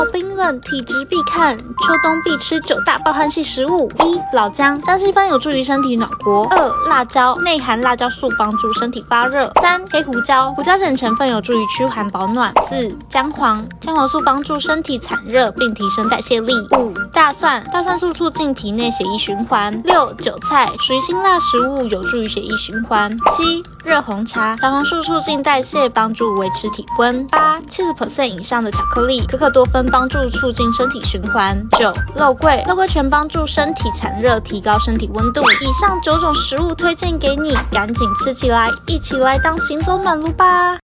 冰冷，体质必看。秋冬必吃9大暴汗系食物：1. 老姜，姜细分有助于身体暖和。2. 辣椒，内含辣椒素，帮助身体发热。3. 黑胡椒，胡椒碱成分有助于驱寒保暖。4. 姜黄，姜黄素帮助身体产热并提升代谢力。5. 大蒜，大蒜素促进体内血液循环。6. 韭菜，属于辛辣食物，有助于血液循环。7. 热红茶，小黄素促进代谢，帮助维持体温。8. 70% 以上的巧克力，可可多酚帮助促进身体循环。9. 肉桂，肉桂全帮助身体产热，提高身体温度。以上9种食物推荐给你，赶紧吃起来，一起来当行走暖炉吧！